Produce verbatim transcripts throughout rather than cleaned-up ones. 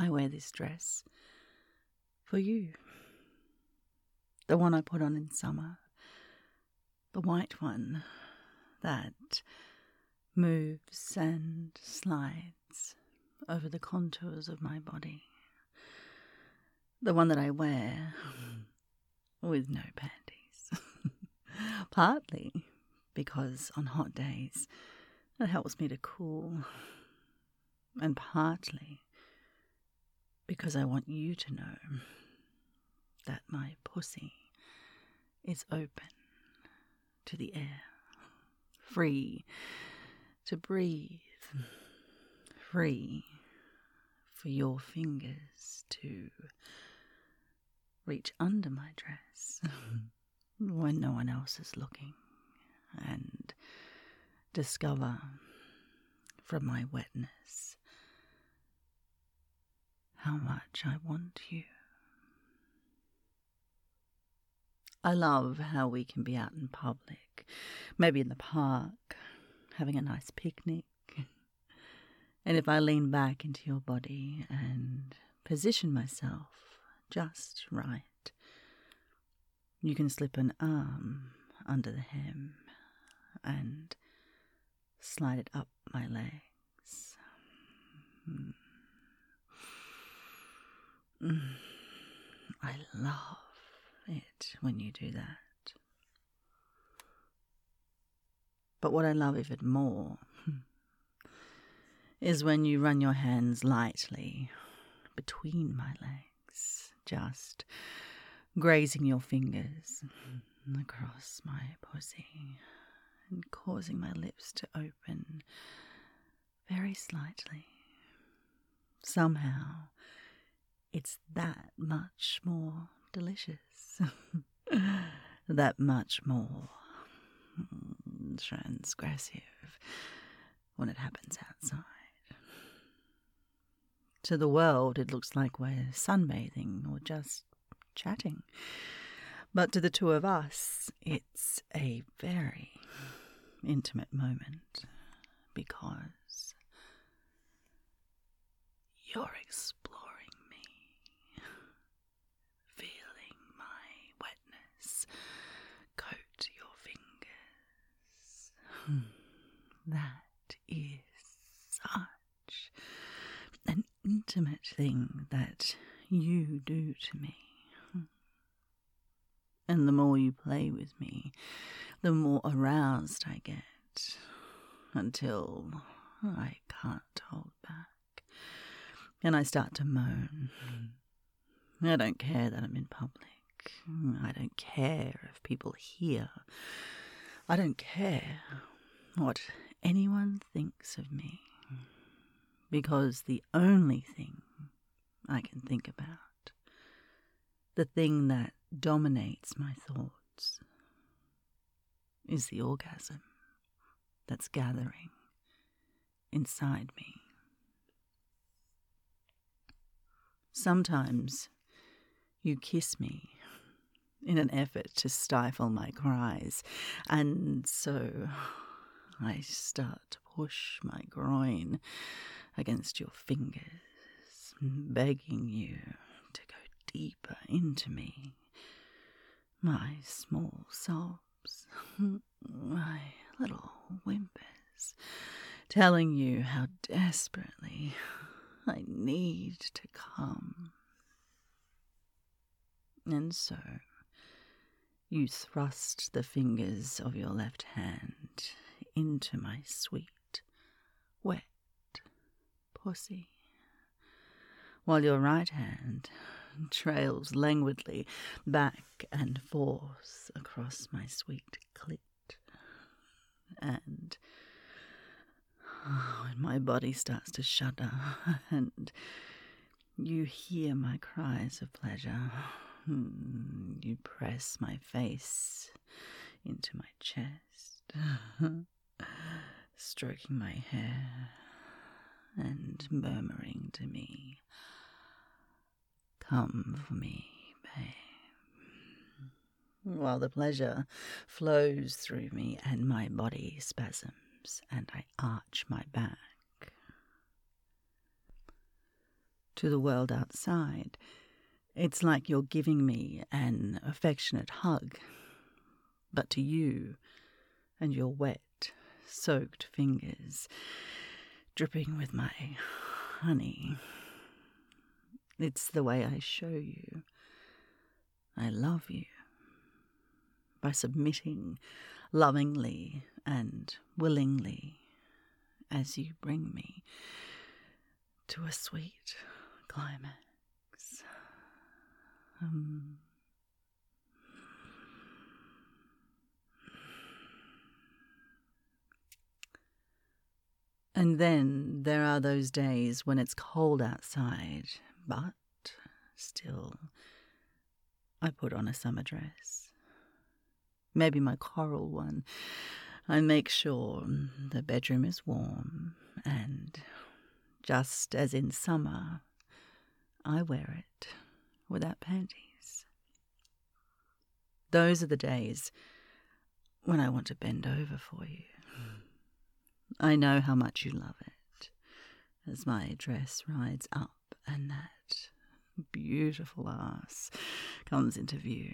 I wear this dress for you. The one I put on in summer. The white one that moves and slides over the contours of my body. The one that I wear with no panties. Partly because on hot days it helps me to cool, and partly because I want you to know that my pussy is open to the air, free to breathe, free for your fingers to reach under my dress when no one else is looking, and discover from my wetness how much I want you. I love how we can be out in public, maybe in the park, having a nice picnic, and if I lean back into your body and position myself just right, you can slip an arm under the hem and slide it up my legs. Mm. Mm. I love it when you do that. But what I love even more is when you run your hands lightly between my legs, just grazing your fingers across my pussy and causing my lips to open very slightly. Somehow, it's that much more delicious, that much more transgressive when it happens outside. To the world, it looks like we're sunbathing or just chatting. But to the two of us, it's a very intimate moment because you're exploring me, feeling my wetness coat your fingers. That is such an intimate thing that you do to me. And the more you play with me, the more aroused I get, until I can't hold back. And I start to moan. I don't care that I'm in public. I don't care if people hear. I don't care what anyone thinks of me. Because the only thing I can think about, the thing that dominates my thoughts, is the orgasm that's gathering inside me. Sometimes you kiss me in an effort to stifle my cries, and so I start to push my groin against your fingers, begging you to go deeper into me. My small sobs, my little whimpers, telling you how desperately I need to come. And so you thrust the fingers of your left hand into my sweet, wet pussy, while your right hand trails languidly back and forth across my sweet clit. And oh, when my body starts to shudder and you hear my cries of pleasure, you press my face into my chest, stroking my hair and murmuring to me, "Come for me, babe," while the pleasure flows through me and my body spasms and I arch my back. to the world outside, it's like you're giving me an affectionate hug. But to you and your wet, soaked fingers, dripping with my honey, it's the way I show you I love you, by submitting lovingly and willingly as you bring me to a sweet climax. Um, and then there are those days when it's cold outside, but still I put on a summer dress. Maybe my coral one. I make sure the bedroom is warm, and just as in summer, I wear it without panties. Those are the days when I want to bend over for you. I know how much you love it, as my dress rides up and that beautiful ass comes into view.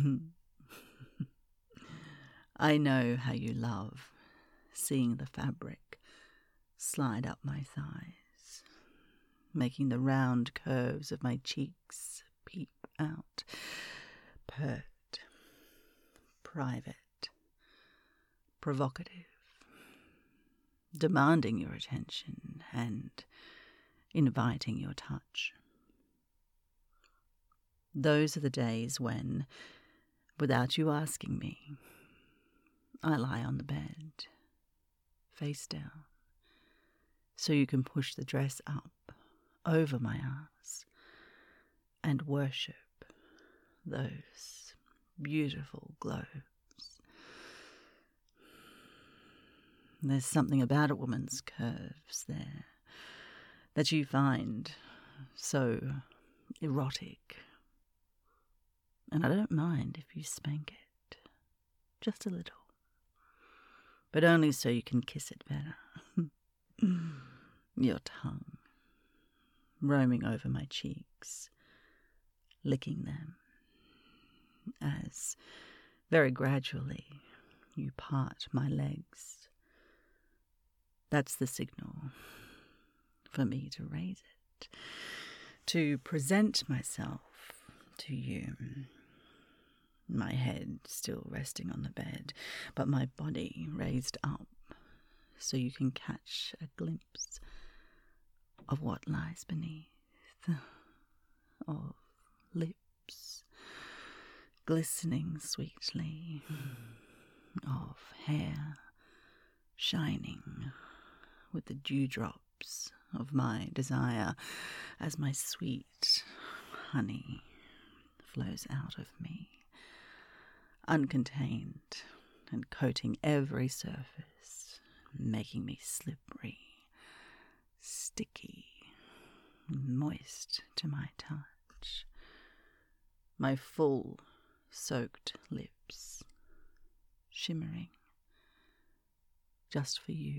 I know how you love seeing the fabric slide up my thighs, making the round curves of my cheeks peep out, pert, private, provocative, demanding your attention and inviting your touch. Those are the days when, without you asking me, I lie on the bed, face down, so you can push the dress up over my ass and worship those beautiful globes. There's something about a woman's curves there that you find so erotic, and I don't mind if you spank it, just a little. But only so you can kiss it better. Your tongue roaming over my cheeks, licking them, as very gradually you part my legs. That's the signal for me to raise it, to present myself to you. My head still resting on the bed, but my body raised up so you can catch a glimpse of what lies beneath, of lips glistening sweetly, of hair shining with the dewdrops of my desire as my sweet honey flows out of me, uncontained and coating every surface, making me slippery, sticky, moist to my touch. My full, soaked lips, shimmering, just for you.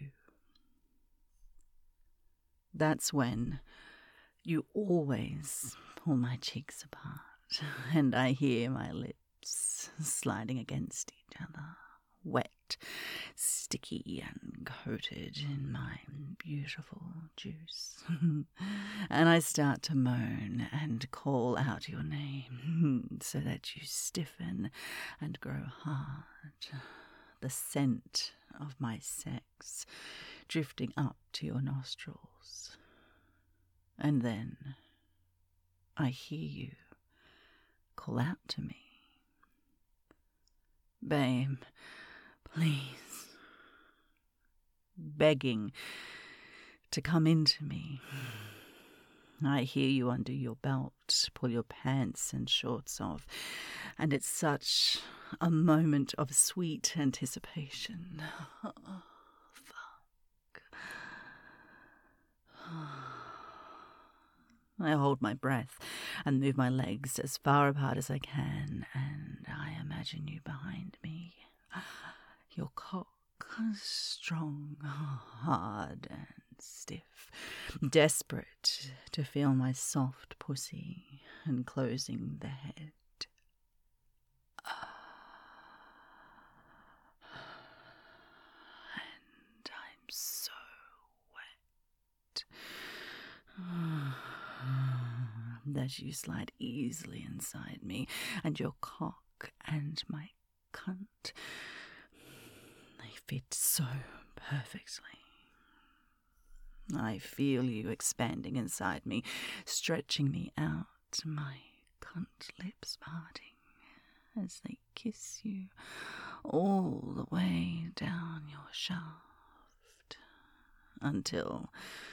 That's when you always pull my cheeks apart, and I hear my lips sliding against each other, wet, sticky, and coated in my beautiful juice. And I start to moan and call out your name so that you stiffen and grow hard. The scent of my sex drifting up to your nostrils. And then I hear you call out to me, "Babe, please," begging to come into me. I hear you undo your belt, pull your pants and shorts off, and it's such a moment of sweet anticipation. Oh, fuck. I hold my breath and move my legs as far apart as I can, and I imagine you behind me. Your cock strong, hard, and stiff, desperate to feel my soft pussy enclosing the head. And I'm so wet that you slide easily inside me, and your cock and my cunt, they fit so perfectly. I feel you expanding inside me, stretching me out, my cunt lips parting as they kiss you all the way down your shaft, until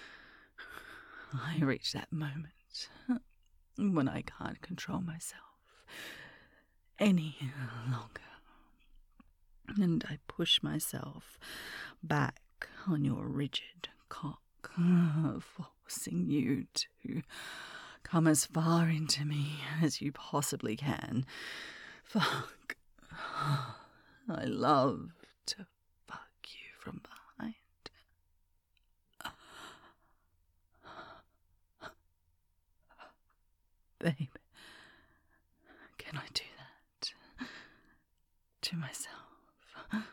I reach that moment when I can't control myself any longer, and I push myself back on your rigid cock, forcing you to come as far into me as you possibly can. Fuck. I love to fuck you from behind. Babe, can I do that to myself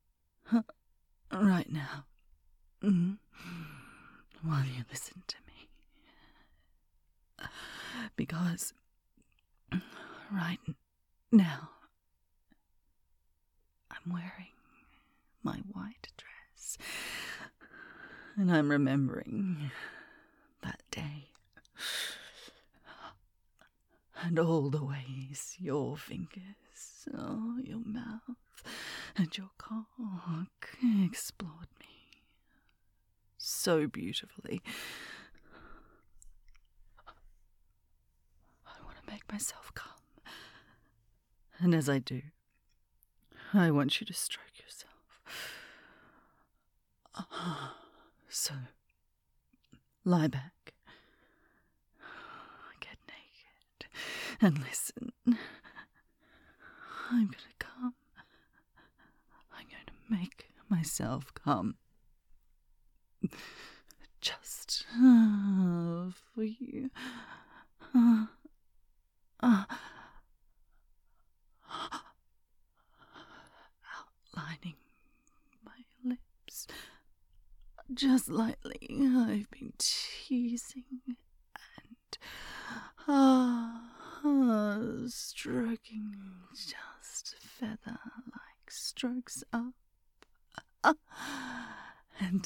right now? Mm-hmm. While you listen to me. Because right now I'm wearing my white dress, and I'm remembering that day and all the ways your fingers, oh, your mouth and your cock explored me so beautifully. I want to make myself come, and as I do, I want you to stroke yourself. So, lie back, get naked, and listen. I'm gonna come. I'm going to make myself come. Just uh, for you. Uh, uh, outlining my lips. Just lightly, I've been teasing and uh, uh, stroking just feather-like strokes up uh, and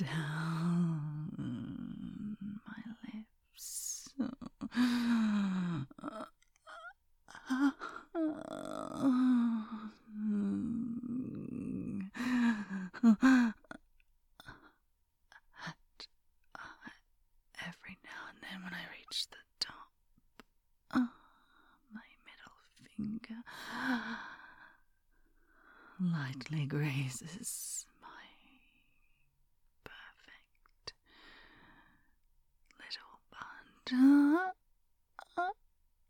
down my lips. Uh, uh, every now and then when I reach the top, uh, my middle finger lightly grazes my perfect little bud. Uh, uh,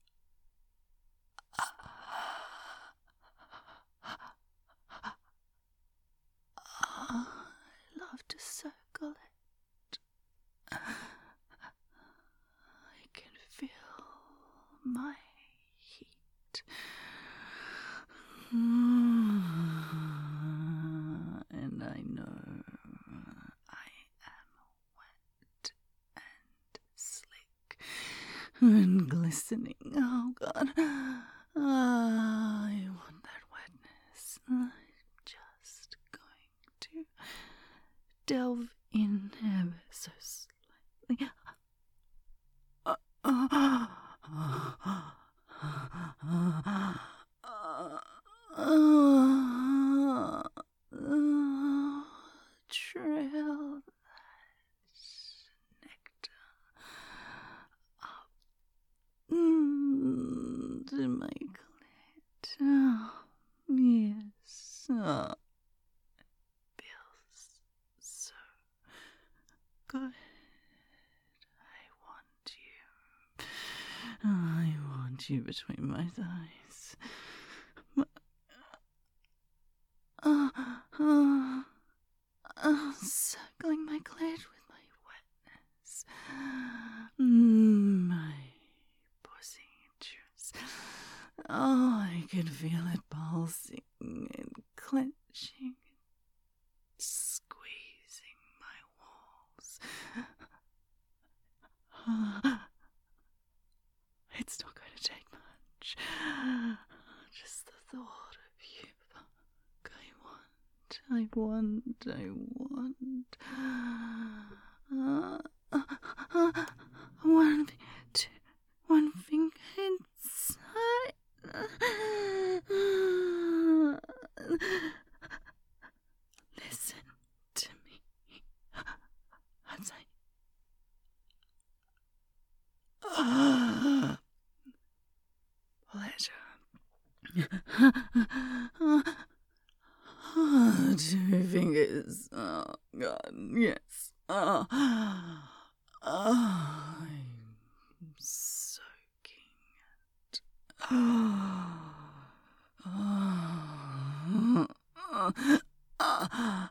I love to circle it. I can feel my heat. And I know I am wet and slick and glistening. Oh, God. I want that wetness. I'm just going to delve in ever so slightly. Uh, uh, uh, uh, uh, uh, trail that nectar up mm, to my clit. Oh, yes. Oh, it feels so good. I want you. I want you between my thighs. Uh, uh, uh, circling my clit with my wet feel it pulsing and clenching, squeezing my walls. It's not going to take much. Just the thought of you. I want, I want, I want. Uh, uh, uh, one, two, one finger inside. Listen to me as I. Uh, pleasure. Oh, two fingers. Oh, God, yes. Oh, oh, I'm soaking it. Oh, oh, oh, oh,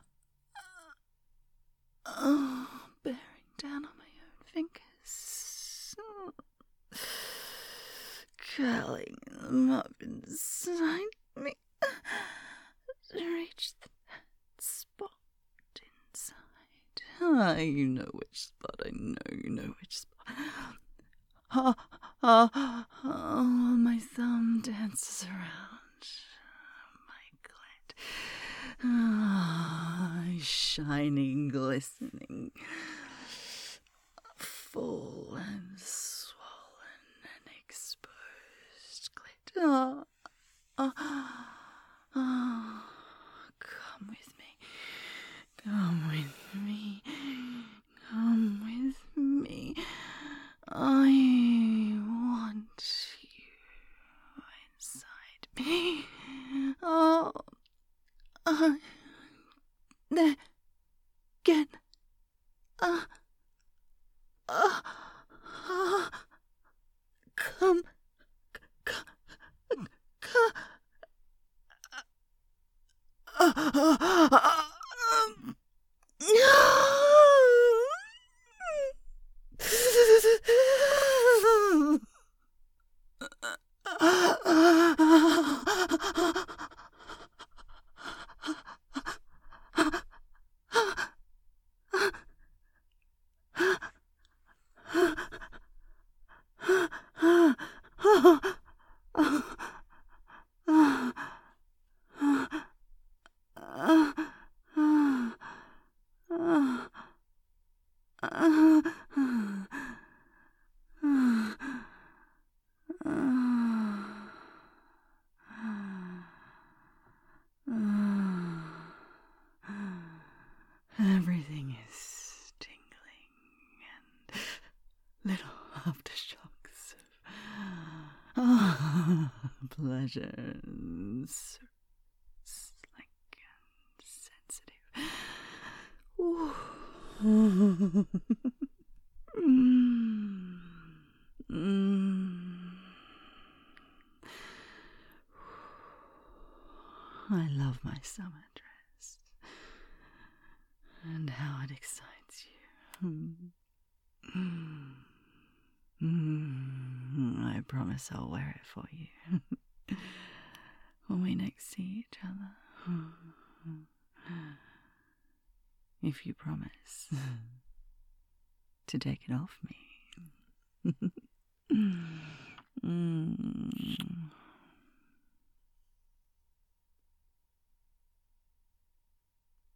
oh, bearing down on my own fingers. Curling them up inside me. Reach that spot inside. Ah, you know which spot. I know you know which spot. Ah, ah, ah, my thumb dances around my clit. Ah, shining, glistening, full and swollen and exposed clit. Ah, ah, ah. Come with me, come with me, come with me. I want you inside me. Oh, uh, there, get, uh, uh, uh, come, come, come. Uh, uh, uh, um, Everything is tingling and little aftershocks of oh, pleasure, so slick and sensitive. Ooh. mm. Mm. I love my summer dress and how it excites you. Mm. Mm. I promise I'll wear it for you when we next see each other. If you promise to take it off me.